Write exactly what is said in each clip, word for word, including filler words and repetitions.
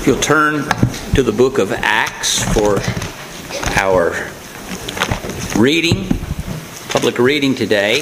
If you'll turn to the book of Acts for our reading, public reading today.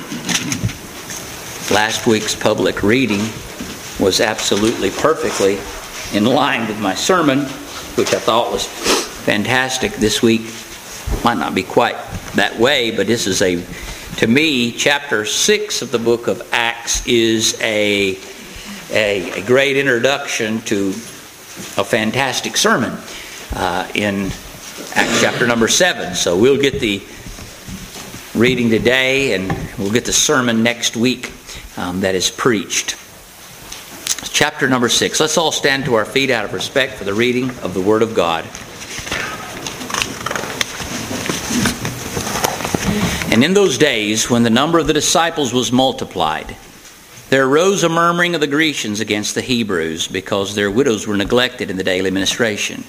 Last week's public reading was absolutely perfectly in line with my sermon, which I thought was fantastic. This week might not be quite that way, but this is a, to me, chapter six of the book of Acts is a, a, a great introduction to a fantastic sermon uh, in Acts chapter number seven. So we'll get the reading today and we'll get the sermon next week um, that is preached. Chapter number six. Let's all stand to our feet out of respect for the reading of the Word of God. And in those days, when the number of the disciples was multiplied, there arose a murmuring of the Grecians against the Hebrews, because their widows were neglected in the daily ministration.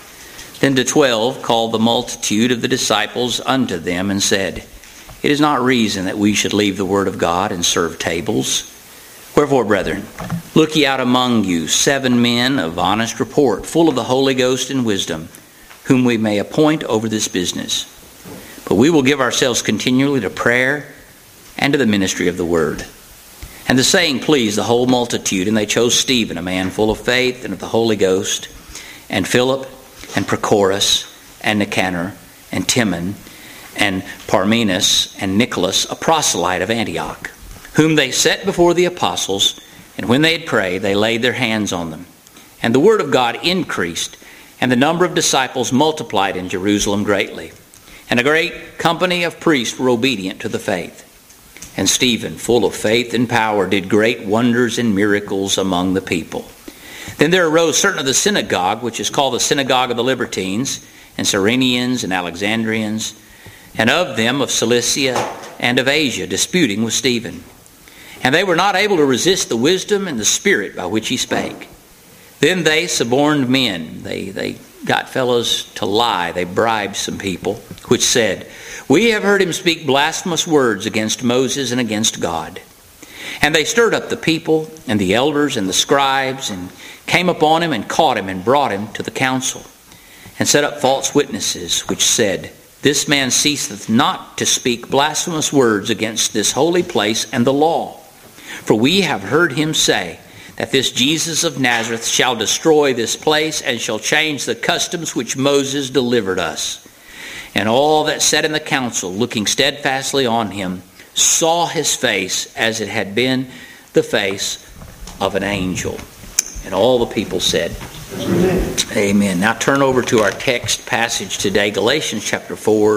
Then the twelve called the multitude of the disciples unto them, and said, It is not reason that we should leave the word of God and serve tables. Wherefore, brethren, look ye out among you seven men of honest report, full of the Holy Ghost and wisdom, whom we may appoint over this business. But we will give ourselves continually to prayer and to the ministry of the word. And the saying pleased the whole multitude, and they chose Stephen, a man full of faith and of the Holy Ghost, and Philip, and Prochorus, and Nicanor, and Timon, and Parmenas, and Nicholas, a proselyte of Antioch, whom they set before the apostles, and when they had prayed, they laid their hands on them. And the word of God increased, and the number of disciples multiplied in Jerusalem greatly. And a great company of priests were obedient to the faith. And Stephen, full of faith and power, did great wonders and miracles among the people. Then there arose certain of the synagogue, which is called the synagogue of the Libertines, and Cyrenians and Alexandrians, and of them of Cilicia and of Asia, disputing with Stephen. And they were not able to resist the wisdom and the spirit by which he spake. Then they suborned men. They, they got fellows to lie. They bribed some people, which said, We have heard him speak blasphemous words against Moses and against God. And they stirred up the people and the elders and the scribes, and came upon him and caught him and brought him to the council, and set up false witnesses, which said, This man ceaseth not to speak blasphemous words against this holy place and the law. For we have heard him say that this Jesus of Nazareth shall destroy this place, and shall change the customs which Moses delivered us. And all that sat in the council, looking steadfastly on him, saw his face as it had been the face of an angel. And all the people said, Amen. Amen. Now turn over to our text passage today, Galatians chapter four,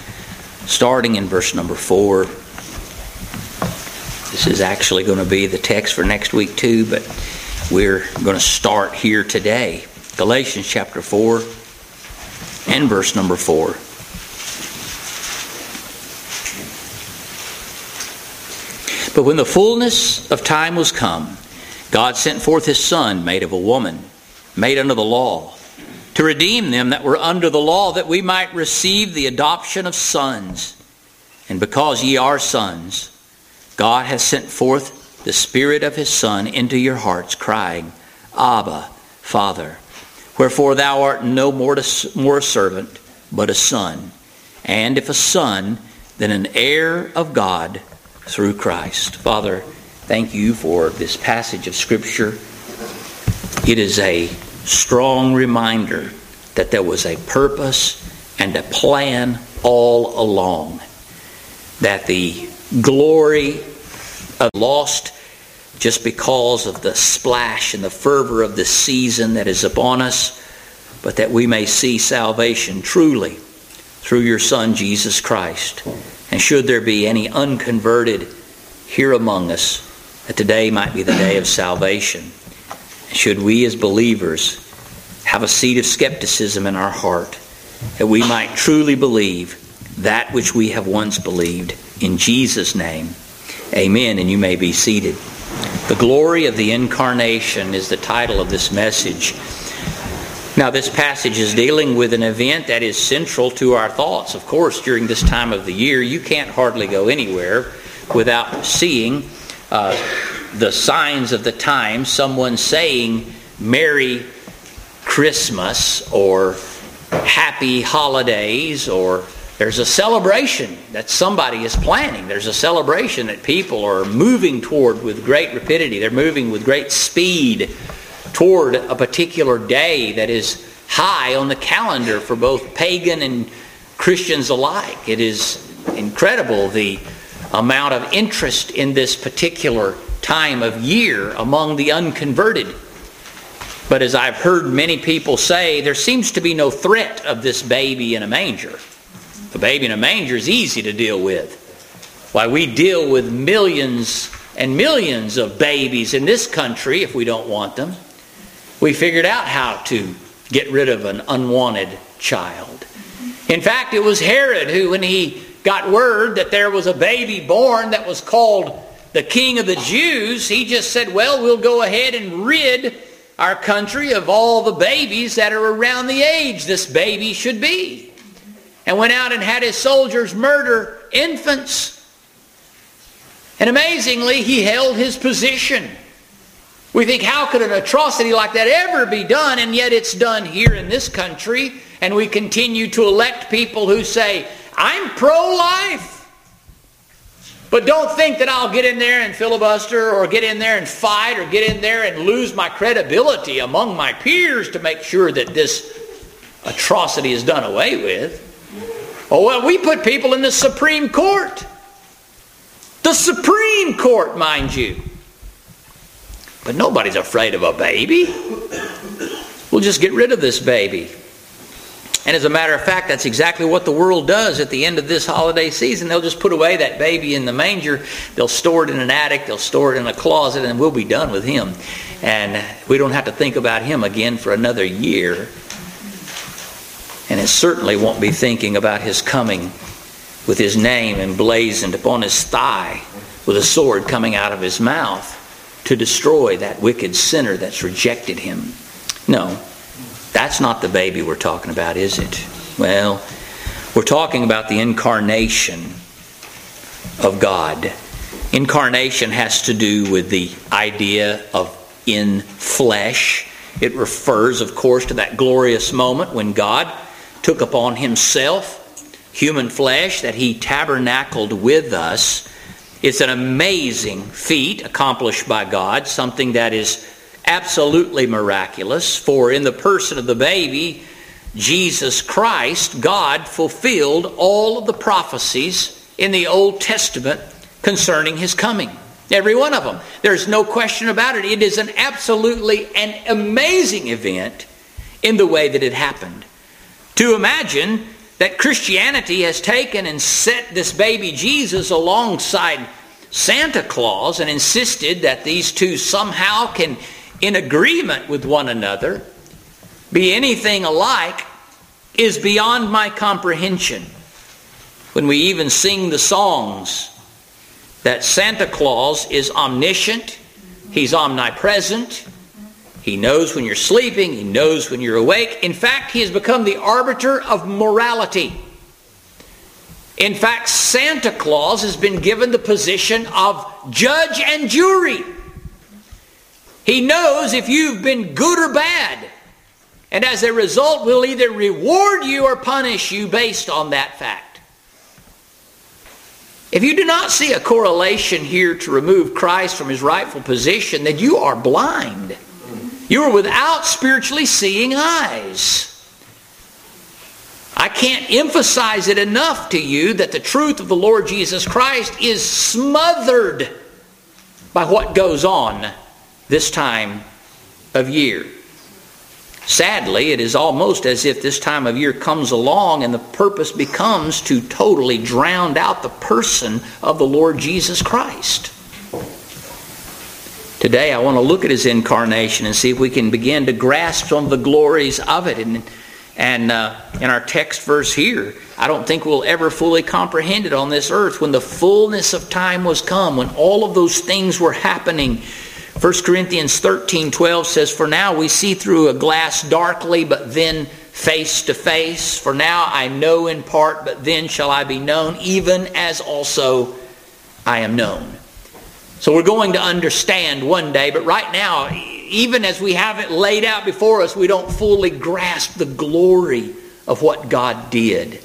starting in verse number four. This is actually going to be the text for next week too, but we're going to start here today. Galatians chapter four and verse number four. But when the fullness of time was come, God sent forth his Son, made of a woman, made under the law, to redeem them that were under the law, that we might receive the adoption of sons. And because ye are sons, God hath sent forth the Spirit of his Son into your hearts, crying, Abba, Father. Wherefore thou art no more a servant, but a son. And if a son, then an heir of God through Christ. Father, thank you for this passage of Scripture. It is a strong reminder that there was a purpose and a plan all along. That the glory of lost just because of the splash and the fervor of the season that is upon us, but that we may see salvation truly through your Son, Jesus Christ. And should there be any unconverted here among us, that today might be the day of salvation. Should we as believers have a seed of skepticism in our heart, that we might truly believe that which we have once believed. In Jesus' name, amen. And you may be seated. The glory of the incarnation is the title of this message. Now, this passage is dealing with an event that is central to our thoughts. Of course, during this time of the year, you can't hardly go anywhere without seeing uh, the signs of the time. Someone saying Merry Christmas or happy holidays, or there's a celebration that somebody is planning. There's a celebration that people are moving toward with great rapidity. They're moving with great speed toward a particular day that is high on the calendar for both pagan and Christians alike. It is incredible the amount of interest in this particular time of year among the unconverted. But as I've heard many people say, there seems to be no threat of this baby in a manger. The baby in a manger is easy to deal with. Why, we deal with millions and millions of babies in this country if we don't want them. We figured out how to get rid of an unwanted child. In fact, it was Herod who, when he got word that there was a baby born that was called the King of the Jews, he just said, well, we'll go ahead and rid our country of all the babies that are around the age this baby should be. And went out and had his soldiers murder infants. And amazingly, he held his position. We think, how could an atrocity like that ever be done? And yet it's done here in this country. And we continue to elect people who say, I'm pro-life. But don't think that I'll get in there and filibuster or get in there and fight or get in there and lose my credibility among my peers to make sure that this atrocity is done away with. Oh, well, we put people in the Supreme Court. The Supreme Court, mind you. But nobody's afraid of a baby. We'll just get rid of this baby. And as a matter of fact, that's exactly what the world does at the end of this holiday season. They'll just put away that baby in the manger. They'll store it in an attic. They'll store it in a closet, and we'll be done with him. And we don't have to think about him again for another year. And it certainly won't be thinking about his coming with his name emblazoned upon his thigh with a sword coming out of his mouth to destroy that wicked sinner that's rejected him. No. That's not the baby we're talking about, is it? Well, we're talking about the incarnation of God. Incarnation has to do with the idea of in flesh. It refers, of course, to that glorious moment when God took upon himself human flesh, that he tabernacled with us. It's an amazing feat accomplished by God, something that is absolutely miraculous, for in the person of the baby, Jesus Christ, God fulfilled all of the prophecies in the Old Testament concerning his coming. Every one of them. There's no question about it. It is an absolutely an amazing event in the way that it happened. To imagine that Christianity has taken and set this baby Jesus alongside Santa Claus and insisted that these two somehow can, in agreement with one another, be anything alike, is beyond my comprehension. When we even sing the songs that Santa Claus is omniscient, he's omnipresent, he knows when you're sleeping, he knows when you're awake. In fact, he has become the arbiter of morality. In fact, Santa Claus has been given the position of judge and jury. He knows if you've been good or bad. And as a result, will either reward you or punish you based on that fact. If you do not see a correlation here to remove Christ from his rightful position, then you are blind. You are without spiritually seeing eyes. I can't emphasize it enough to you that the truth of the Lord Jesus Christ is smothered by what goes on this time of year. Sadly, it is almost as if this time of year comes along and the purpose becomes to totally drown out the person of the Lord Jesus Christ. Today I want to look at his incarnation and see if we can begin to grasp some of the glories of it. And, and uh, in our text verse here, I don't think we'll ever fully comprehend it on this earth. When the fullness of time was come, when all of those things were happening, First Corinthians thirteen twelve says, "For now we see through a glass darkly, but then face to face. For now I know in part, but then shall I be known, even as also I am known." So we're going to understand one day, but right now even as we have it laid out before us, we don't fully grasp the glory of what God did.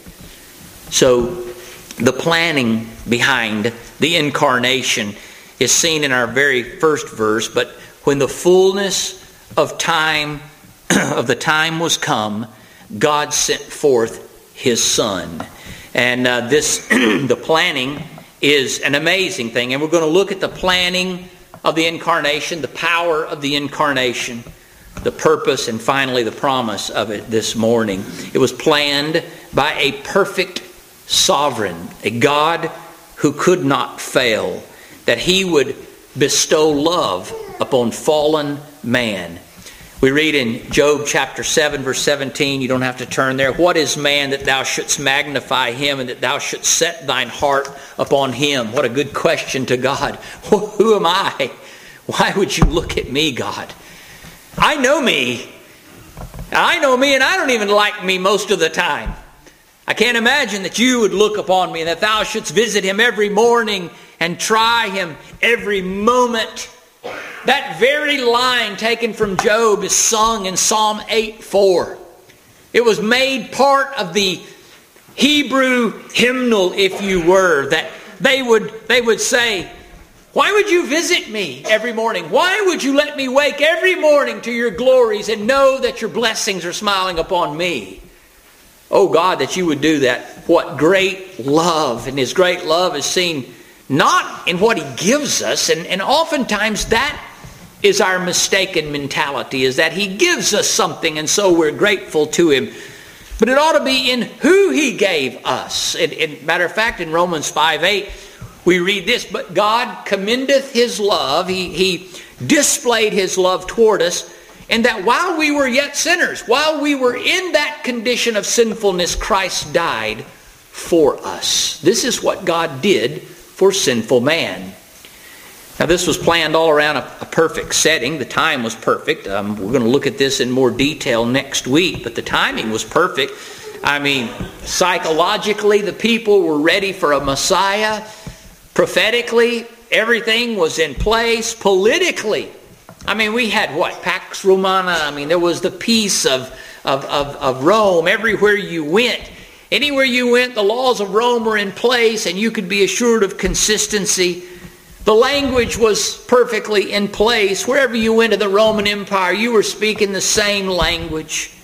So the planning behind the incarnation is seen in our very first verse. But when the fullness of time, of the time was come, God sent forth His Son. And uh, this, the planning is an amazing thing. And we're going to look at the planning of the incarnation, the power of the incarnation, the purpose, and finally the promise of it this morning. It was planned by a perfect sovereign, a God who could not fail, that He would bestow love upon fallen man. We read in Job chapter seven, verse seventeen, you don't have to turn there. What is man that thou shouldst magnify him, and that thou shouldst set thine heart upon him? What a good question to God. Who am I? Why would you look at me, God? I know me. I know me, and I don't even like me most of the time. I can't imagine that you would look upon me, and that thou shouldst visit him every morning and try him every moment. That very line taken from Job is sung in Psalm eight four. It was made part of the Hebrew hymnal, if you were, that they would, they would say, why would you visit me every morning? Why would you let me wake every morning to your glories and know that your blessings are smiling upon me? Oh God, that you would do that. What great love. And His great love is seen not in what He gives us, and, and oftentimes that is our mistaken mentality, is that He gives us something and so we're grateful to Him. But it ought to be in who He gave us. And, and matter of fact, in Romans five eight, we read this, but God commendeth His love, He, he displayed His love toward us, and that while we were yet sinners, while we were in that condition of sinfulness, Christ died for us. This is what God did for sinful man. Now this was planned all around a, a perfect setting. The time was perfect. Um, we're going to look at this in more detail next week, but the timing was perfect. I mean, psychologically, the people were ready for a Messiah. Prophetically, everything was in place. Politically, I mean, we had what? Pax Romana. I mean, there was the peace of, of, of, of Rome everywhere you went. Anywhere you went, the laws of Rome were in place, and you could be assured of consistency. The language was perfectly in place. Wherever you went in the Roman Empire, you were speaking the same language.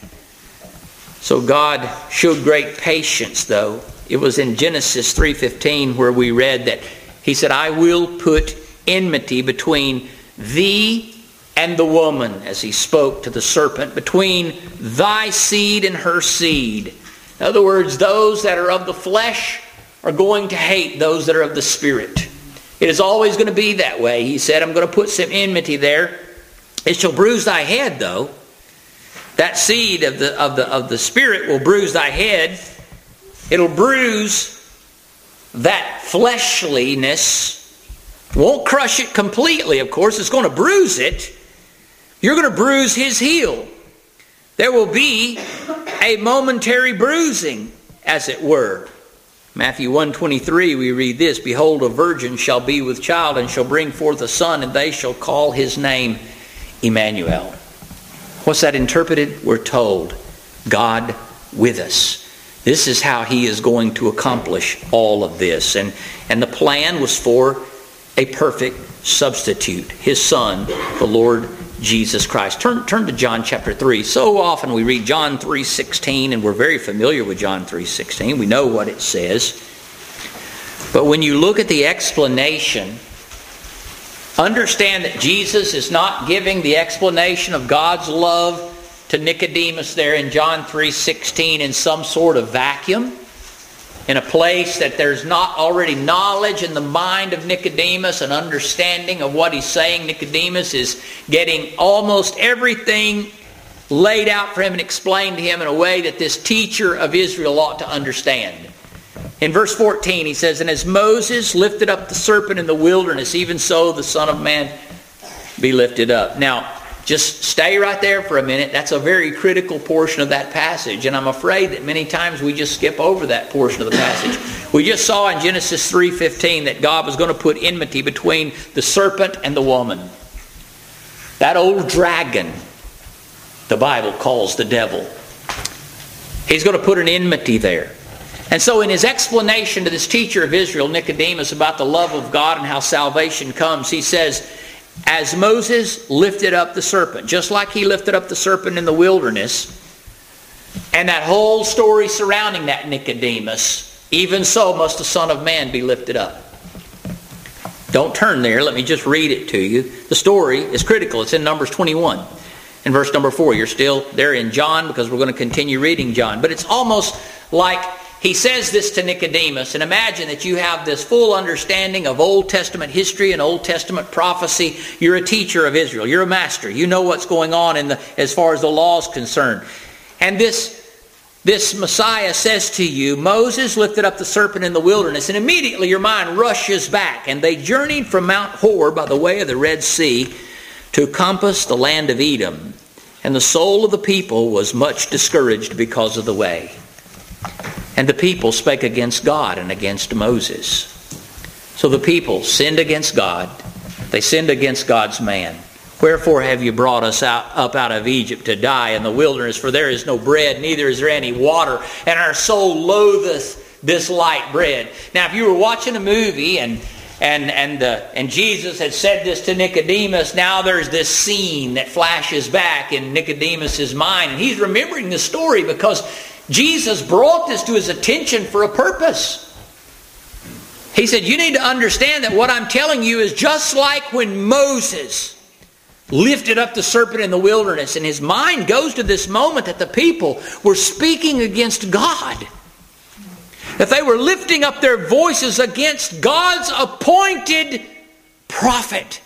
So God showed great patience, though. It was in Genesis three fifteen where we read that He said, I will put enmity between thee and the woman, as He spoke to the serpent, between thy seed and her seed. In other words, those that are of the flesh are going to hate those that are of the Spirit. It is always going to be that way. He said, I'm going to put some enmity there. It shall bruise thy head, though. That seed of the, of the, of the Spirit will bruise thy head. It'll bruise that fleshliness. Won't crush it completely, of course. It's going to bruise it. You're going to bruise his heel. There will be a momentary bruising, as it were. Matthew one twenty-three, we read this, behold, a virgin shall be with child and shall bring forth a son, and they shall call his name Emmanuel. What's that interpreted? We're told, God with us. This is how He is going to accomplish all of this. And, and the plan was for a perfect substitute, His Son, the Lord Jesus Christ. Turn, turn to John chapter three. So often we read John three sixteen, and we're very familiar with John three sixteen. We know what it says. But when you look at the explanation, understand that Jesus is not giving the explanation of God's love to Nicodemus there in John three sixteen in some sort of vacuum, in a place that there's not already knowledge in the mind of Nicodemus, an understanding of what he's saying. Nicodemus is getting almost everything laid out for him and explained to him in a way that this teacher of Israel ought to understand. In verse fourteen he says, and as Moses lifted up the serpent in the wilderness, even so the Son of Man be lifted up. Now, just stay right there for a minute. That's a very critical portion of that passage. And I'm afraid that many times we just skip over that portion of the passage. We just saw in Genesis three fifteen that God was going to put enmity between the serpent and the woman. That old dragon, the Bible calls the devil. He's going to put an enmity there. And so in his explanation to this teacher of Israel, Nicodemus, about the love of God and how salvation comes, he says, as Moses lifted up the serpent, just like he lifted up the serpent in the wilderness, and that whole story surrounding that Nicodemus, even so must the Son of Man be lifted up. Don't turn there. Let me just read it to you. The story is critical. It's in Numbers twenty-one. In verse number four. You're still there in John because we're going to continue reading John. But it's almost like he says this to Nicodemus. And imagine that you have this full understanding of Old Testament history and Old Testament prophecy. You're a teacher of Israel. You're a master. You know what's going on in the as far as the law is concerned. And this This Messiah says to you, Moses lifted up the serpent in the wilderness, and immediately your mind rushes back. And they journeyed from Mount Hor by the way of the Red Sea to compass the land of Edom. And the soul of the people was much discouraged because of the way. And the people spake against God and against Moses. So the people sinned against God. They sinned against God's man. Wherefore have you brought us out, up out of Egypt to die in the wilderness? For there is no bread, neither is there any water, and our soul loatheth this light bread. Now, if you were watching a movie and and and uh, and Jesus had said this to Nicodemus, now there's this scene that flashes back in Nicodemus's mind, and he's remembering the story because Jesus brought this to his attention for a purpose. He said, you need to understand that what I'm telling you is just like when Moses lifted up the serpent in the wilderness, and his mind goes to this moment that the people were speaking against God. That they were lifting up their voices against God's appointed prophet.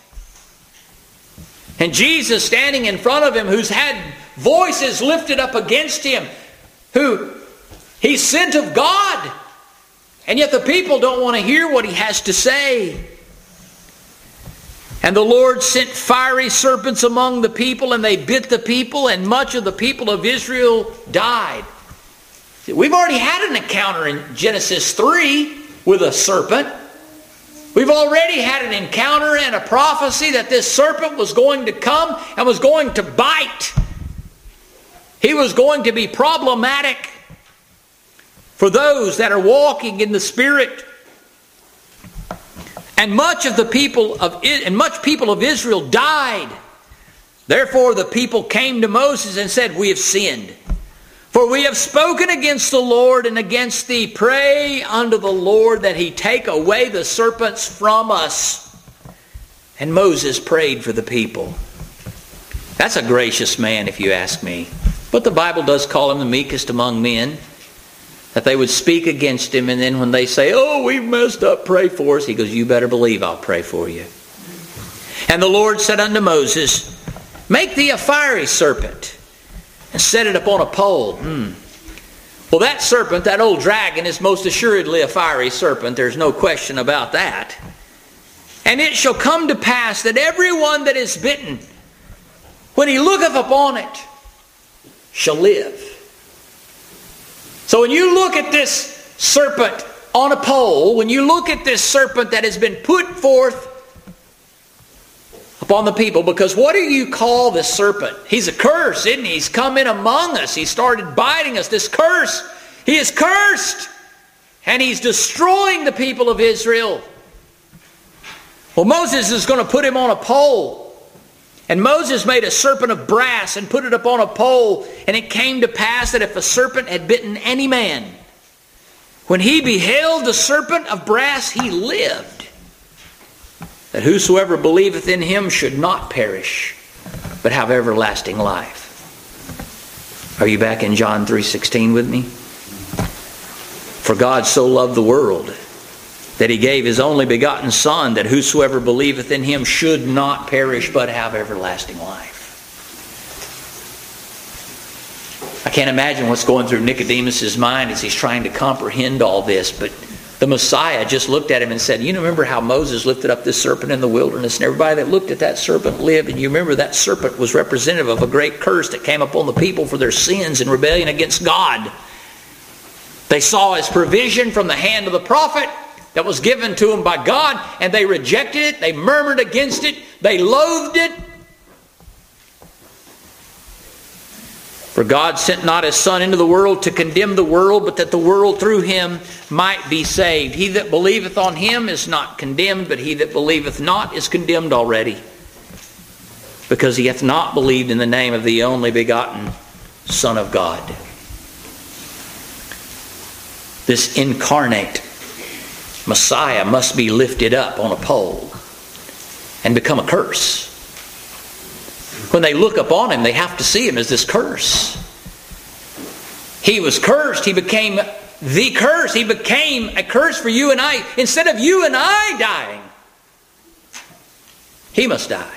And Jesus standing in front of him, who's had voices lifted up against him, who he's sent of God, and yet the people don't want to hear what he has to say. And the Lord sent fiery serpents among the people, and they bit the people, and much of the people of Israel died. We've already had an encounter in Genesis three with a serpent. We've already had an encounter and a prophecy that this serpent was going to come and was going to bite. He was going to be problematic for those that are walking in the Spirit. And much of the people of and much people of Israel died. Therefore the people came to Moses and said, we have sinned. For we have spoken against the Lord and against thee. Pray unto the Lord that he take away the serpents from us. And Moses prayed for the people. That's a gracious man, if you ask me. But the Bible does call him the meekest among men. That they would speak against him, and then when they say, oh, we've messed up, pray for us, he goes, you better believe I'll pray for you. And the Lord said unto Moses, make thee a fiery serpent, and set it upon a pole. Hmm. Well, that serpent, that old dragon, is most assuredly a fiery serpent. There's no question about that. And it shall come to pass that everyone that is bitten, when he looketh upon it, shall live. So when you look at this serpent on a pole, when you look at this serpent that has been put forth upon the people, because what do you call this serpent? He's a curse, isn't he? He's come in among us. He started biting us. This curse, he is cursed. And he's destroying the people of Israel. Well, Moses is going to put him on a pole. And Moses made a serpent of brass and put it upon a pole. And it came to pass that if a serpent had bitten any man, when he beheld the serpent of brass, he lived. That whosoever believeth in him should not perish, but have everlasting life. Are you back in John three sixteen with me? For God so loved the world that he gave his only begotten Son, that whosoever believeth in him should not perish, but have everlasting life. I can't imagine what's going through Nicodemus' mind as he's trying to comprehend all this, but the Messiah just looked at him and said, you remember how Moses lifted up this serpent in the wilderness, and everybody that looked at that serpent lived, and you remember that serpent was representative of a great curse that came upon the people for their sins and rebellion against God. They saw his provision from the hand of the prophet that was given to them by God, and they rejected it, they murmured against it, they loathed it. For God sent not his Son into the world to condemn the world, but that the world through him might be saved. He that believeth on him is not condemned, but he that believeth not is condemned already, because he hath not believed in the name of the only begotten Son of God. This incarnate Messiah must be lifted up on a pole and become a curse. When they look upon him, they have to see him as this curse. He was cursed. He became the curse. He became a curse for you and I. Instead of you and I dying, he must die.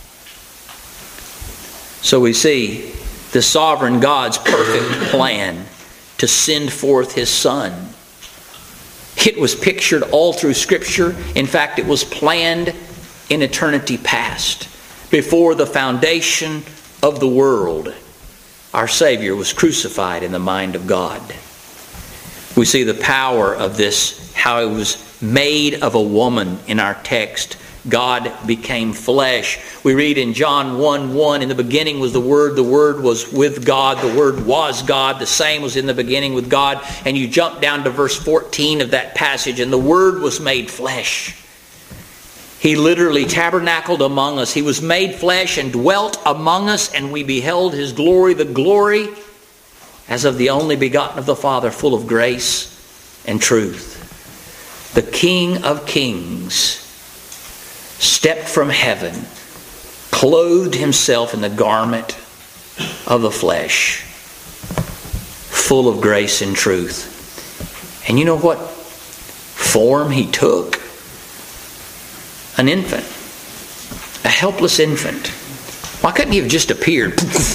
So we see the sovereign God's perfect plan to send forth his Son. It was pictured all through Scripture. In fact, it was planned in eternity past. Before the foundation of the world, our Savior was crucified in the mind of God. We see the power of this, how it was made of a woman in our text. God became flesh. We read in John one one, in the beginning was the Word, the Word was with God, the Word was God, the same was in the beginning with God. And you jump down to verse fourteen of that passage, and the Word was made flesh. He literally tabernacled among us. He was made flesh and dwelt among us, and we beheld his glory, the glory as of the only begotten of the Father, full of grace and truth. The King of Kings stepped from heaven, clothed himself in the garment of the flesh, full of grace and truth. And you know what form he took? An infant. A helpless infant. Why couldn't he have just appeared?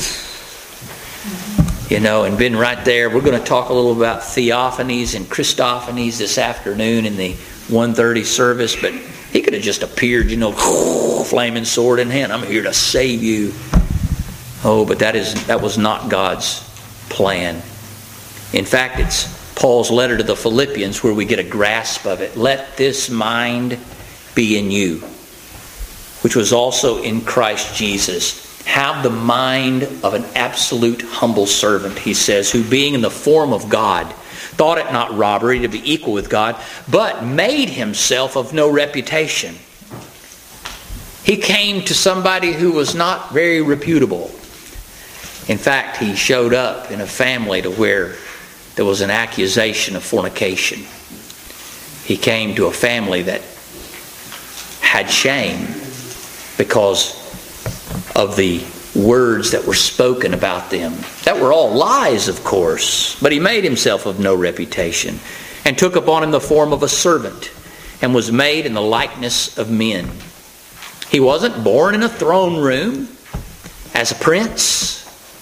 You know, and been right there. We're going to talk a little about theophanies and Christophanies this afternoon in the one thirty service, but he could have just appeared, you know, flaming sword in hand. I'm here to save you. Oh, but that is that was not God's plan. In fact, it's Paul's letter to the Philippians where we get a grasp of it. Let this mind be in you, which was also in Christ Jesus. Have the mind of an absolute humble servant, he says, who being in the form of God, thought it not robbery to be equal with God, but made himself of no reputation. He came to somebody who was not very reputable. In fact, he showed up in a family to where there was an accusation of fornication. He came to a family that had shame because of the words that were spoken about them. That were all lies, of course. But he made himself of no reputation, and took upon him the form of a servant, and was made in the likeness of men. He wasn't born in a throne room as a prince.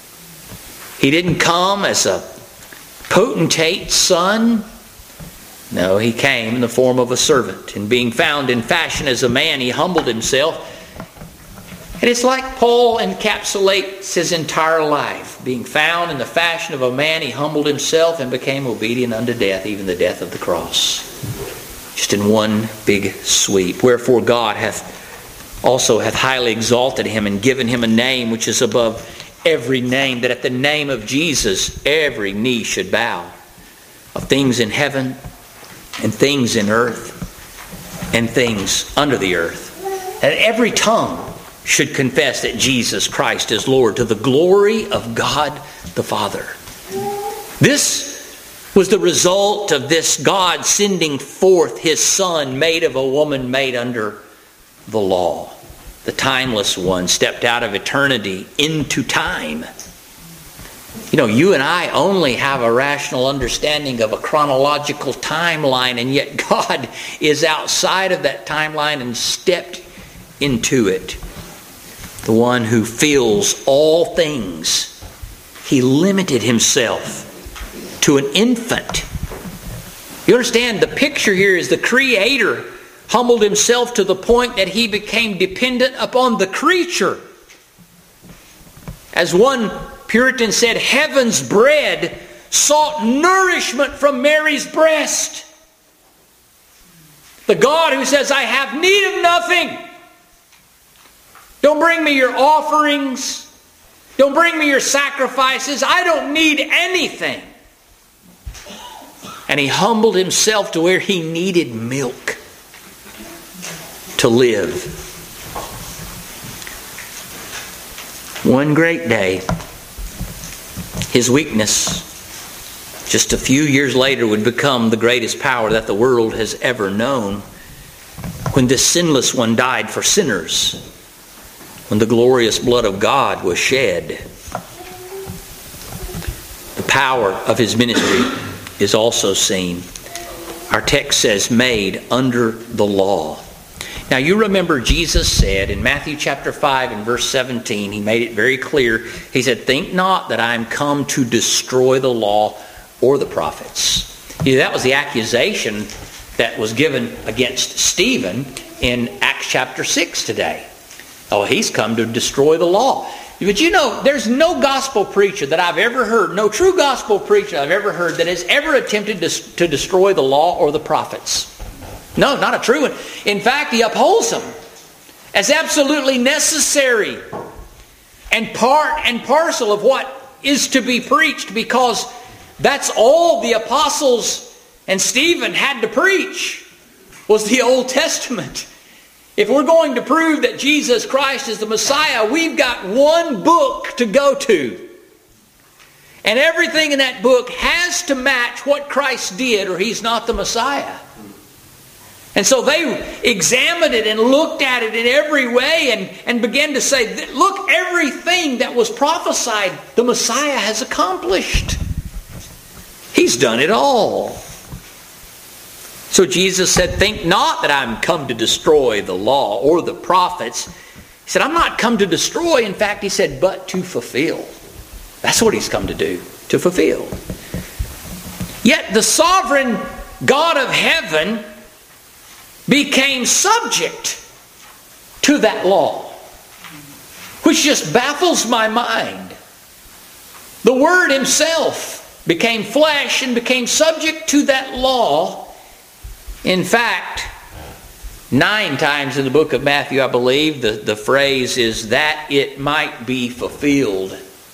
He didn't come as a potentate's son. No, he came in the form of a servant. And being found in fashion as a man, he humbled himself. And it's like Paul encapsulates his entire life. Being found in the fashion of a man, he humbled himself and became obedient unto death, even the death of the cross. Just in one big sweep. Wherefore God hath also hath highly exalted him, and given him a name which is above every name, that at the name of Jesus every knee should bow, of things in heaven and things in earth and things under the earth, that every tongue should confess that Jesus Christ is Lord, to the glory of God the Father. This was the result of this God sending forth his Son, made of a woman, made under the law. The timeless one stepped out of eternity into time. You know, you and I only have a rational understanding of a chronological timeline, and yet God is outside of that timeline and stepped into it. The one who fills all things. He limited himself to an infant. You understand, the picture here is the Creator humbled himself to the point that he became dependent upon the creature. As one Puritan said, heaven's bread sought nourishment from Mary's breast. The God who says, I have need of nothing. Don't bring me your offerings. Don't bring me your sacrifices. I don't need anything. And he humbled himself to where he needed milk to live. One great day, his weakness, just a few years later, would become the greatest power that the world has ever known. When this sinless one died for sinners, when the glorious blood of God was shed, the power of his ministry is also seen. Our text says, made under the law. Now you remember Jesus said in Matthew chapter five and verse seventeen, he made it very clear. He said, think not that I am come to destroy the law or the prophets. You know, that was the accusation that was given against Stephen in Acts chapter six today. Oh, he's come to destroy the law. But you know, there's no gospel preacher that I've ever heard, no true gospel preacher I've ever heard that has ever attempted to, to destroy the law or the prophets. No, not a true one. In fact, he upholds them as absolutely necessary and part and parcel of what is to be preached, because that's all the apostles and Stephen had to preach was the Old Testament. If we're going to prove that Jesus Christ is the Messiah, we've got one book to go to. And everything in that book has to match what Christ did, or he's not the Messiah. And so they examined it and looked at it in every way and, and began to say, look, everything that was prophesied, the Messiah has accomplished. He's done it all. So Jesus said, think not that I'm come to destroy the law or the prophets. He said, I'm not come to destroy. In fact, he said, but to fulfill. That's what he's come to do, to fulfill. Yet the sovereign God of heaven became subject to that law, which just baffles my mind. The Word himself became flesh and became subject to that law. In fact, nine times in the book of Matthew, I believe, the, the phrase is that it might be fulfilled.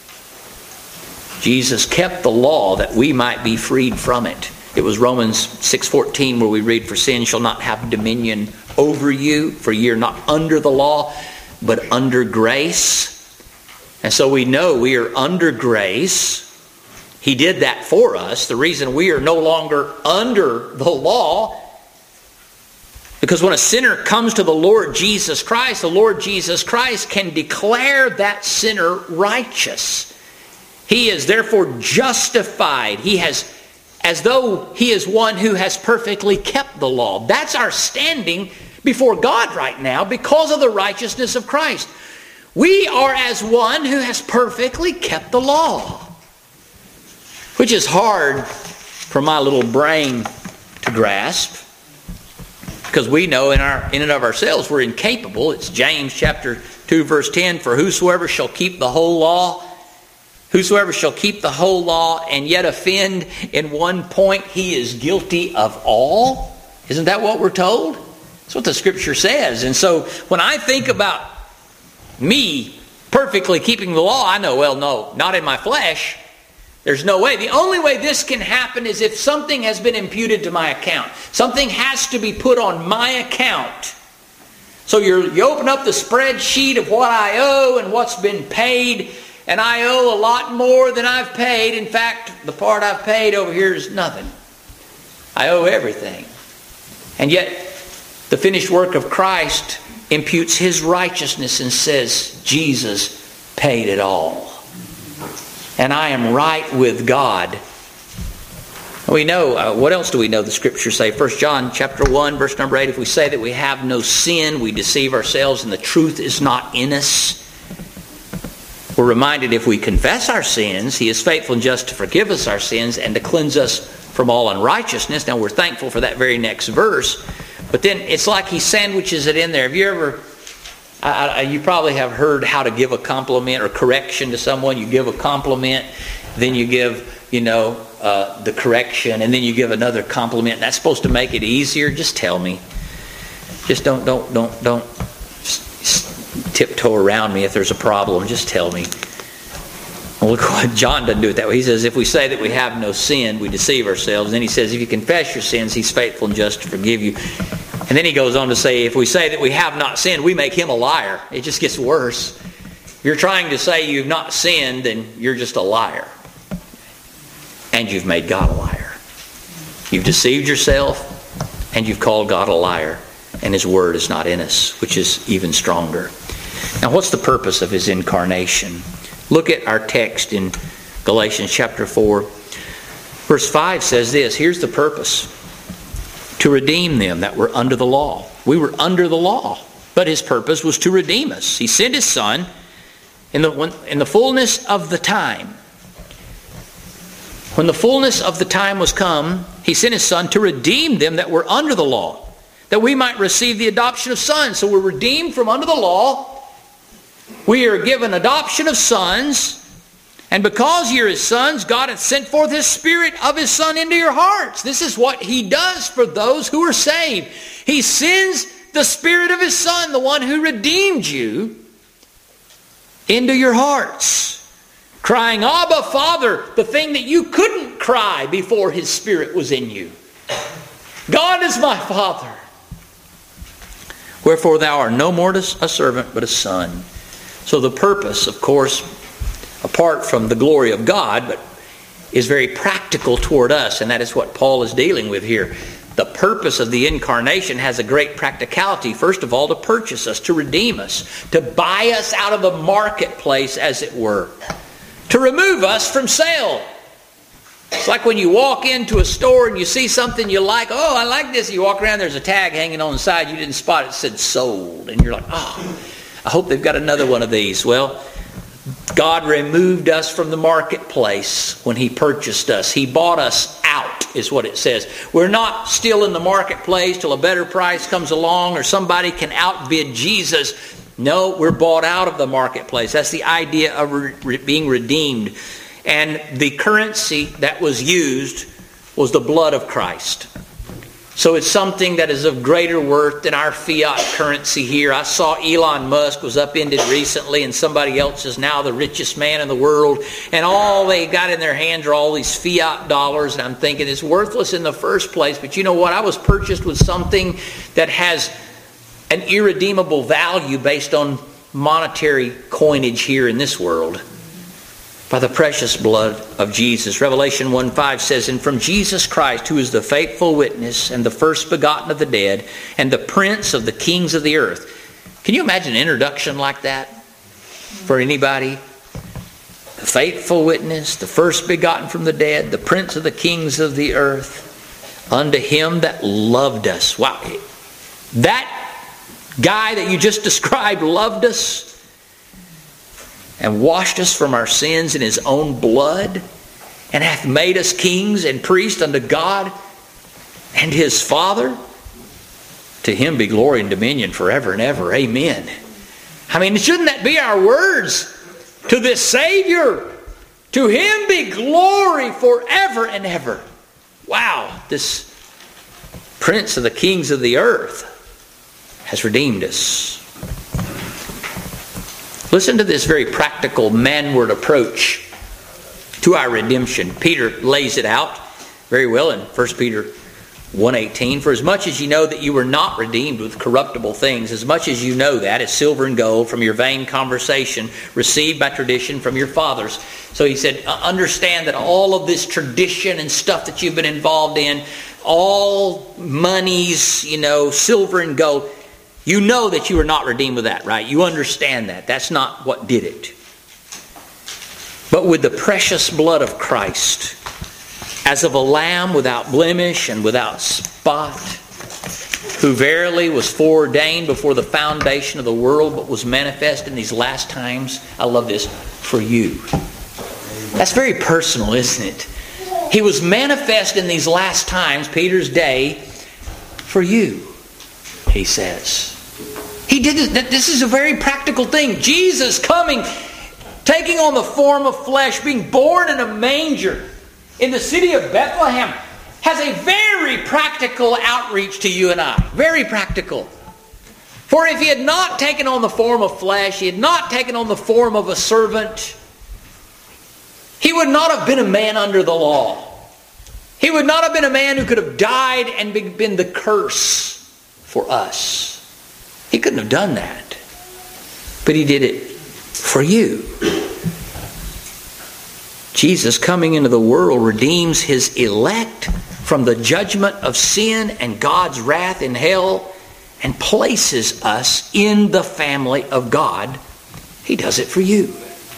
Jesus kept the law that we might be freed from it. It was Romans six fourteen where we read, for sin shall not have dominion over you, for ye are not under the law, but under grace. And so we know we are under grace. He did that for us. The reason we are no longer under the law, because when a sinner comes to the Lord Jesus Christ, the Lord Jesus Christ can declare that sinner righteous. He is therefore justified. He has, as though he is one who has perfectly kept the law. That's our standing before God right now because of the righteousness of Christ. We are as one who has perfectly kept the law, which is hard for my little brain to grasp, because we know in our in and of ourselves we're incapable. It's James chapter two verse ten, for whosoever shall keep the whole law, whosoever shall keep the whole law and yet offend in one point, he is guilty of all. Isn't that what we're told? That's what the Scripture says. And so when I think about me perfectly keeping the law, I know, well, no, not in my flesh. There's no way. The only way this can happen is if something has been imputed to my account. Something has to be put on my account. So you're, you open up the spreadsheet of what I owe and what's been paid, and I owe a lot more than I've paid. In fact, the part I've paid over here is nothing. I owe everything. And yet, the finished work of Christ imputes his righteousness and says, Jesus paid it all. And I am right with God. We know, uh, what else do we know the Scriptures say? First John chapter one, verse number eight, if we say that we have no sin, we deceive ourselves and the truth is not in us. We're reminded if we confess our sins, he is faithful and just to forgive us our sins and to cleanse us from all unrighteousness. Now we're thankful for that very next verse. But then it's like he sandwiches it in there. Have you ever... I, I, you probably have heard how to give a compliment or correction to someone. You give a compliment, then you give, you know, uh, the correction, and then you give another compliment. That's supposed to make it easier. Just tell me. Just don't, don't, don't, don't tiptoe around me if there's a problem. Just tell me. look what John doesn't do it that way. He says, if we say that we have no sin, we deceive ourselves. And then he says, if you confess your sins, He's faithful and just to forgive you. And then he goes on to say, if we say that we have not sinned, we make Him a liar. It just gets worse. If you're trying to say you've not sinned, then you're just a liar. And you've made God a liar. You've deceived yourself, and you've called God a liar. And His Word is not in us, which is even stronger. Now, what's the purpose of His incarnation? Look at our text in Galatians chapter four. Verse five says this, here's the purpose. To redeem them that were under the law. We were under the law, but His purpose was to redeem us. He sent His Son in the, when, in the fullness of the time. When the fullness of the time was come, He sent His Son to redeem them that were under the law, that we might receive the adoption of sons. So we're redeemed from under the law. We are given adoption of sons. And because you're His sons, God hath sent forth His Spirit of His Son into your hearts. This is what He does for those who are saved. He sends the Spirit of His Son, the one who redeemed you, into your hearts. Crying, Abba, Father, the thing that you couldn't cry before His Spirit was in you. God is my Father. Wherefore thou art no more a servant, but a son. So the purpose, of course, apart from the glory of God, but is very practical toward us, and that is what Paul is dealing with here. The purpose of the incarnation has a great practicality. First of all, to purchase us, to redeem us, to buy us out of the marketplace, as it were. To remove us from sale. It's like when you walk into a store and you see something you like. Oh, I like this. You walk around, there's a tag hanging on the side. You didn't spot it. It said sold. And you're like, oh, I hope they've got another one of these. Well, God removed us from the marketplace when He purchased us. He bought us out, is what it says. We're not still in the marketplace till a better price comes along or somebody can outbid Jesus. No, we're bought out of the marketplace. That's the idea of re- being redeemed. And the currency that was used was the blood of Christ. So it's something that is of greater worth than our fiat currency here. I saw Elon Musk was upended recently, and somebody else is now the richest man in the world. And all they got in their hands are all these fiat dollars. And I'm thinking it's worthless in the first place. But you know what? I was purchased with something that has an irredeemable value based on monetary coinage here in this world. By the precious blood of Jesus. Revelation one five says, and from Jesus Christ, who is the faithful witness and the first begotten of the dead and the prince of the kings of the earth. Can you imagine an introduction like that for anybody? The faithful witness, the first begotten from the dead, the prince of the kings of the earth, unto Him that loved us. Wow. That guy that you just described loved us and washed us from our sins in His own blood, and hath made us kings and priests unto God and His Father. To Him be glory and dominion forever and ever. Amen. I mean, shouldn't that be our words to this Savior? To Him be glory forever and ever. Wow, this Prince of the kings of the earth has redeemed us. Listen to this very practical manward approach to our redemption. Peter lays it out very well in First Peter one eighteen. For as much as you know that you were not redeemed with corruptible things, as much as you know that, as silver and gold from your vain conversation received by tradition from your fathers. So he said, understand that all of this tradition and stuff that you've been involved in, all monies, you know, silver and gold, you know that you are not redeemed with that, right? You understand that. That's not what did it. But with the precious blood of Christ, as of a lamb without blemish and without spot, who verily was foreordained before the foundation of the world, but was manifest in these last times. I love this. For you. That's very personal, isn't it? He was manifest in these last times, Peter's day, for you, he says. He did this. This is a very practical thing. Jesus coming, taking on the form of flesh, being born in a manger in the city of Bethlehem, has a very practical outreach to you and I. Very practical. For if He had not taken on the form of flesh, He had not taken on the form of a servant, He would not have been a man under the law. He would not have been a man who could have died and been the curse for us. He couldn't have done that. But He did it for you. Jesus coming into the world redeems His elect from the judgment of sin and God's wrath in hell and places us in the family of God. He does it for you.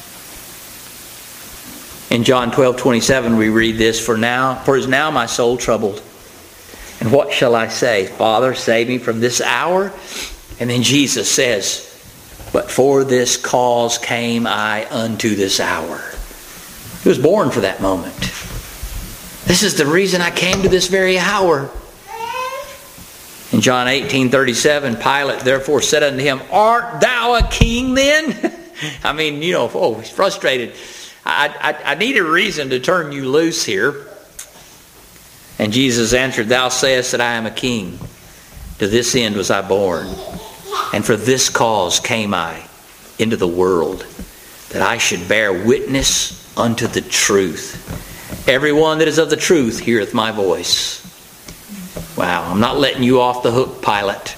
In John twelve twenty-seven we read this, For now, for is now my soul troubled. And what shall I say? Father, save me from this hour. And then Jesus says, But for this cause came I unto this hour. He was born for that moment. This is the reason I came to this very hour. In John eighteen thirty-seven, Pilate therefore said unto him, Art thou a king then? I mean, you know, oh, he's frustrated. I, I, I need a reason to turn you loose here. And Jesus answered, Thou sayest that I am a king. To this end was I born. And for this cause came I into the world, that I should bear witness unto the truth. Everyone that is of the truth heareth my voice. Wow, I'm not letting you off the hook, Pilate.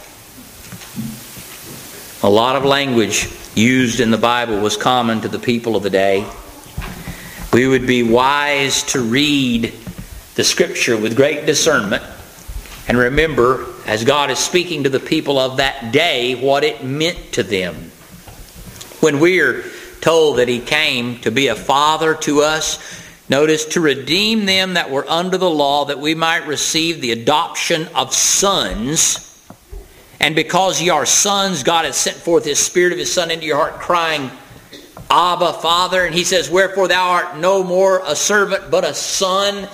A lot of language used in the Bible was common to the people of the day. We would be wise to read the Scripture with great discernment and remember, as God is speaking to the people of that day, what it meant to them. When we are told that He came to be a father to us, notice, to redeem them that were under the law, that we might receive the adoption of sons. And because ye are sons, God hath sent forth His Spirit of His Son into your heart, crying, Abba, Father. And He says, Wherefore thou art no more a servant, but a son.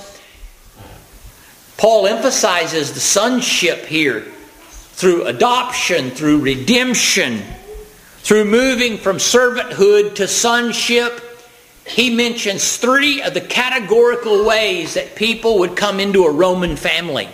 Paul emphasizes the sonship here through adoption, through redemption, through moving from servanthood to sonship. He mentions three of the categorical ways that people would come into a Roman family.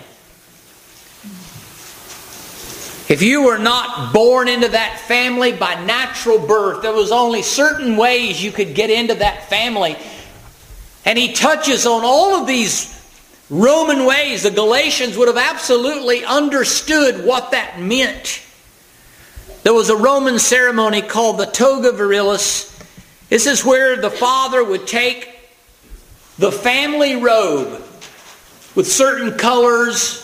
If you were not born into that family by natural birth, there was only certain ways you could get into that family. And he touches on all of these Roman ways. The Galatians would have absolutely understood what that meant. There was a Roman ceremony called the toga virilis. This is where the father would take the family robe with certain colors,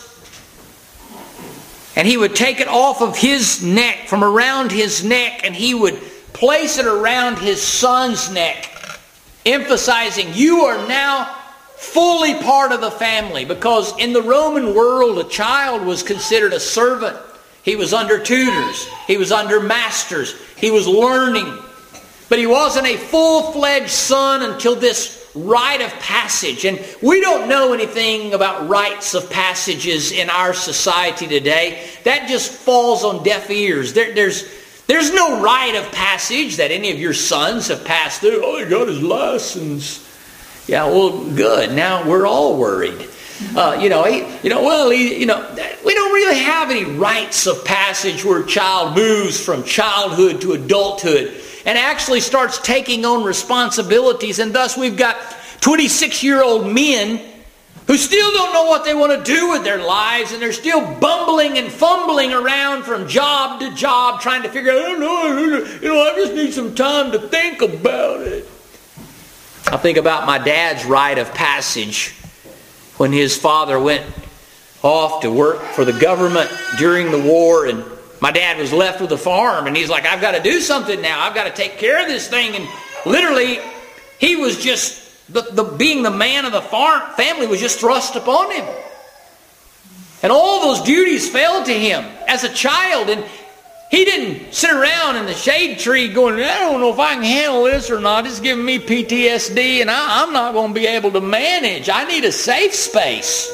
and he would take it off of his neck, from around his neck, and he would place it around his son's neck, emphasizing, you are now fully part of the family. Because in the Roman world, a child was considered a servant. He was under tutors. He was under masters. He was learning. But he wasn't a full-fledged son until this rite of passage. And we don't know anything about rites of passages in our society today. That just falls on deaf ears. There, there's, there's no rite of passage that any of your sons have passed through. Oh, he got his license. Yeah, well, good. Now we're all worried. Uh, you know, he, you know, well, he, you know, we don't really have any rites of passage where a child moves from childhood to adulthood and actually starts taking on responsibilities. And thus we've got twenty-six-year-old men who still don't know what they want to do with their lives, and they're still bumbling and fumbling around from job to job trying to figure out, oh, no, you know, I just need some time to think about it. I think about my dad's rite of passage when his father went off to work for the government during the war, and my dad was left with a farm, and he's like, I've got to do something now. I've got to take care of this thing. And literally, he was just, the, the being the man of the farm family was just thrust upon him. And all those duties fell to him as a child. And he didn't sit around in the shade tree going, I don't know if I can handle this or not. It's giving me P T S D, and I, I'm not going to be able to manage. I need a safe space.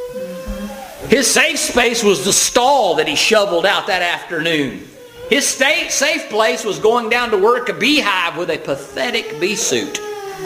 His safe space was the stall that he shoveled out that afternoon. His state safe place was going down to work a beehive with a pathetic bee suit.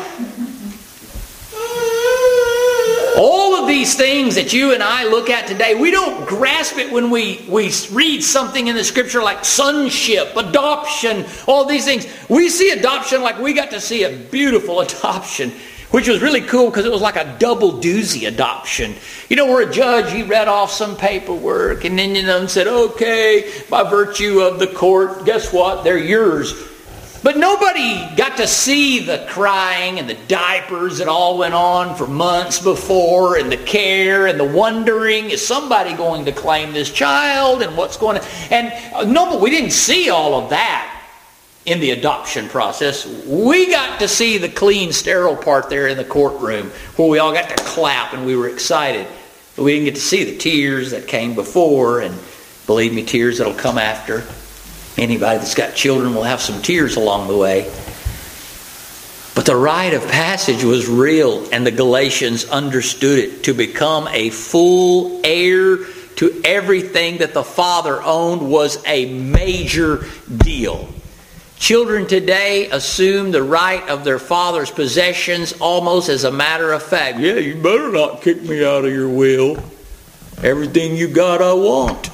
All of these things that you and I look at today, we don't grasp it when we, we read something in the Scripture like sonship, adoption, all these things. We see adoption like we got to see a beautiful adoption. which was really cool because it was like a double doozy adoption. You know, where a judge, he read off some paperwork and then, you know, said, okay, by virtue of the court, guess what? They're yours. But nobody got to see the crying and the diapers that all went on for months before, and the care and the wondering, is somebody going to claim this child and what's going to... And no, but we didn't see all of that in the adoption process. We got to see the clean, sterile part there in the courtroom where we all got to clap and we were excited. But we didn't get to see the tears that came before, and believe me, tears that'll come after. Anybody that's got children will have some tears along the way. But the rite of passage was real, and the Galatians understood it. To become a full heir to everything that the Father owned was a major deal. Children today assume the right of their father's possessions almost as a matter of fact. Yeah, you better not kick me out of your will. Everything you got, I want.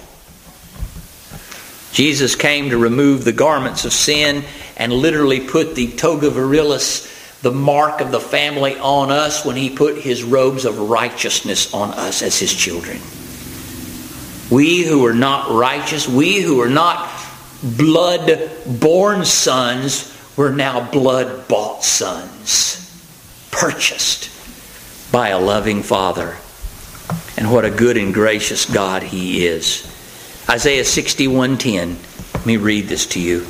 Jesus came to remove the garments of sin and literally put the toga virilis, the mark of the family, on us when he put his robes of righteousness on us as his children. We who are not righteous, we who are not blood-born sons, we're now blood-bought sons, purchased by a loving Father. And what a good and gracious God he is. Isaiah sixty-one ten. Let me read this to you.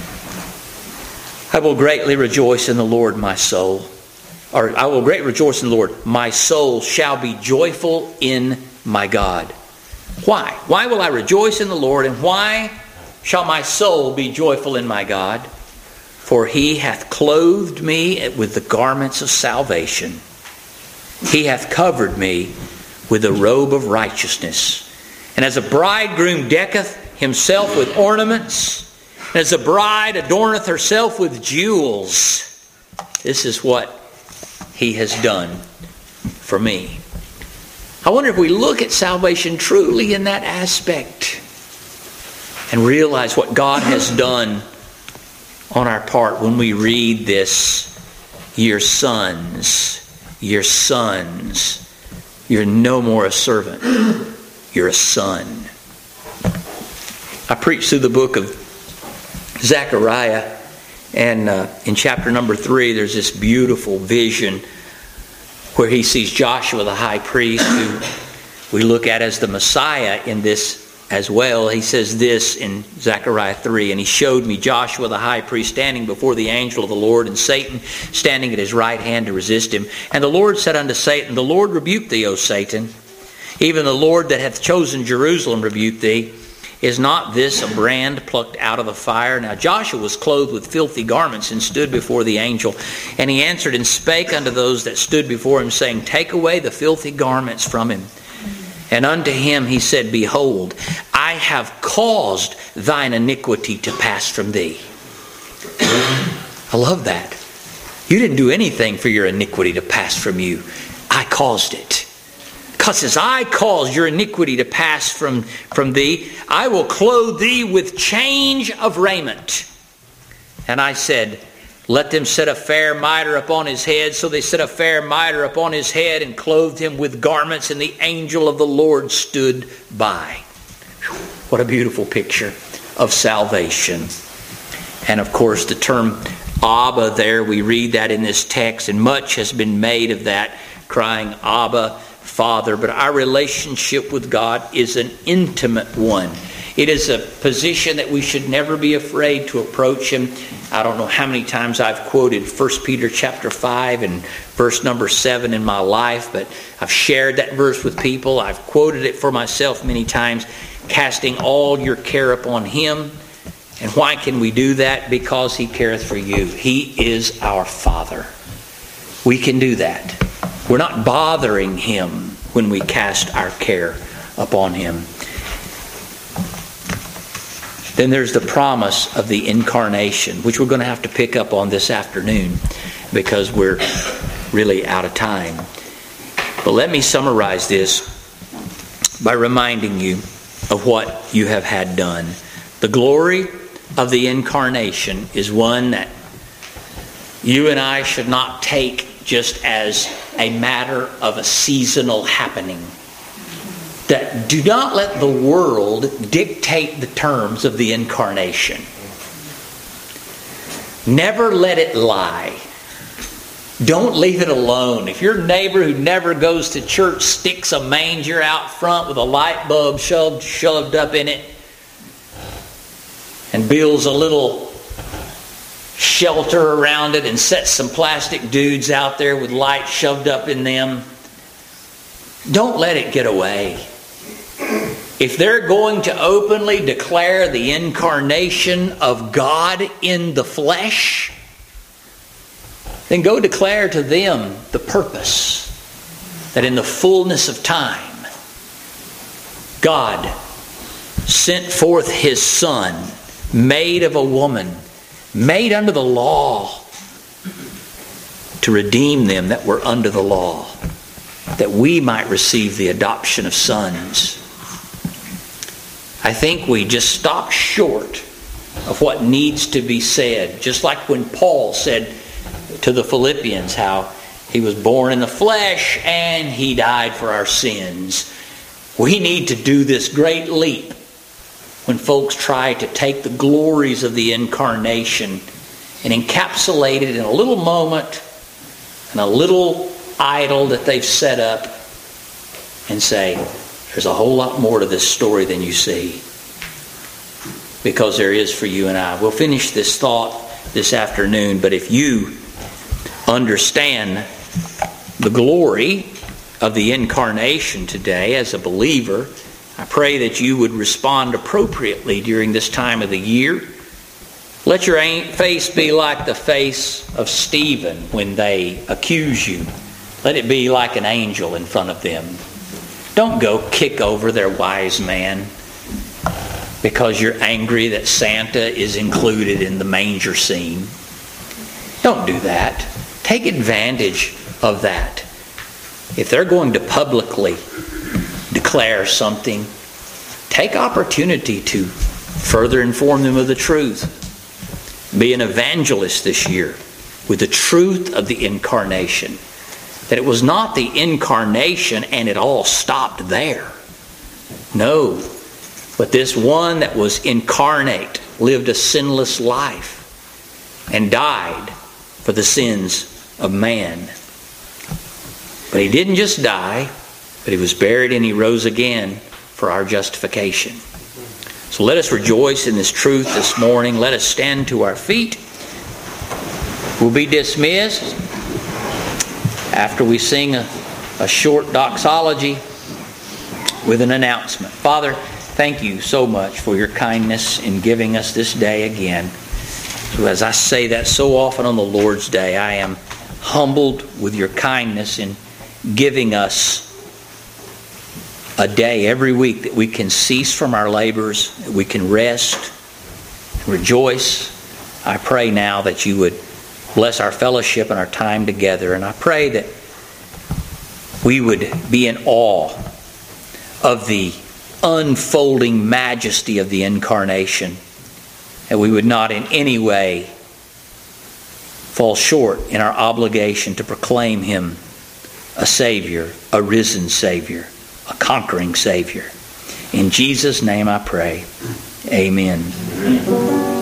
I will greatly rejoice in the Lord, my soul. Or I will greatly rejoice in the Lord. My soul shall be joyful in my God. Why? Why will I rejoice in the Lord, and why shall my soul be joyful in my God? For he hath clothed me with the garments of salvation. He hath covered me with the robe of righteousness. And as a bridegroom decketh himself with ornaments, and as a bride adorneth herself with jewels, this is what he has done for me. I wonder if we look at salvation truly in that aspect and realize what God has done on our part when we read this. Your sons, your sons, you're no more a servant, you're a son. I preached through the book of Zechariah, and uh, in chapter number three there's this beautiful vision where he sees Joshua the high priest, who we look at as the Messiah in this as well. He says this in Zechariah three, and he showed me Joshua the high priest standing before the angel of the Lord, and Satan standing at his right hand to resist him. And the Lord said unto Satan, the Lord rebuke thee, O Satan. Even the Lord that hath chosen Jerusalem rebuke thee. Is not this a brand plucked out of the fire? Now Joshua was clothed with filthy garments and stood before the angel. And he answered and spake unto those that stood before him, saying, take away the filthy garments from him. And unto him he said, behold, I have caused thine iniquity to pass from thee. I love that. You didn't do anything for your iniquity to pass from you. I caused it. Because as I caused your iniquity to pass from, from thee, I will clothe thee with change of raiment. And I said, let them set a fair mitre upon his head. So they set a fair mitre upon his head and clothed him with garments, and the angel of the Lord stood by. What a beautiful picture of salvation. And of course the term Abba there, we read that in this text, and much has been made of that, crying Abba, Father. But our relationship with God is an intimate one. It is a position that we should never be afraid to approach him. I don't know how many times I've quoted First Peter chapter five and verse number seven in my life, but I've shared that verse with people. I've quoted it for myself many times, casting all your care upon him. And why can we do that? Because he careth for you. He is our Father. We can do that. We're not bothering him when we cast our care upon him. Then there's the promise of the incarnation, which we're going to have to pick up on this afternoon because we're really out of time. But let me summarize this by reminding you of what you have had done. The glory of the incarnation is one that you and I should not take just as a matter of a seasonal happening. That do not let the world dictate the terms of the incarnation. Never let it lie. Don't leave it alone. If your neighbor who never goes to church sticks a manger out front with a light bulb shoved, shoved up in it and builds a little shelter around it and sets some plastic dudes out there with lights shoved up in them, don't let it get away. If they're going to openly declare the incarnation of God in the flesh, then go declare to them the purpose that in the fullness of time, God sent forth His Son, made of a woman, made under the law, to redeem them that were under the law, that we might receive the adoption of sons. I think we just stop short of what needs to be said. Just like when Paul said to the Philippians how he was born in the flesh and he died for our sins. We need to do this great leap when folks try to take the glories of the incarnation and encapsulate it in a little moment and a little idol that they've set up and say, there's a whole lot more to this story than you see. Because there is for you and I. We'll finish this thought this afternoon, but if you understand the glory of the incarnation today as a believer, I pray that you would respond appropriately during this time of the year. Let your face be like the face of Stephen when they accuse you. Let it be like an angel in front of them. Don't go kick over their wise man because you're angry that Santa is included in the manger scene. Don't do that. Take advantage of that. If they're going to publicly declare something, take opportunity to further inform them of the truth. Be an evangelist this year with the truth of the incarnation. That it was not the incarnation and it all stopped there. No. But this one that was incarnate lived a sinless life and died for the sins of man. But He didn't just die, but He was buried and He rose again for our justification. So let us rejoice in this truth this morning. Let us stand to our feet. We'll be dismissed after we sing a, a short doxology with an announcement. Father, thank you so much for your kindness in giving us this day again. So as I say that so often on the Lord's Day, I am humbled with your kindness in giving us a day every week that we can cease from our labors, that we can rest, rejoice. I pray now that you would bless our fellowship and our time together. And I pray that we would be in awe of the unfolding majesty of the incarnation. That we would not in any way fall short in our obligation to proclaim Him a Savior, a risen Savior, a conquering Savior. In Jesus' name I pray. Amen.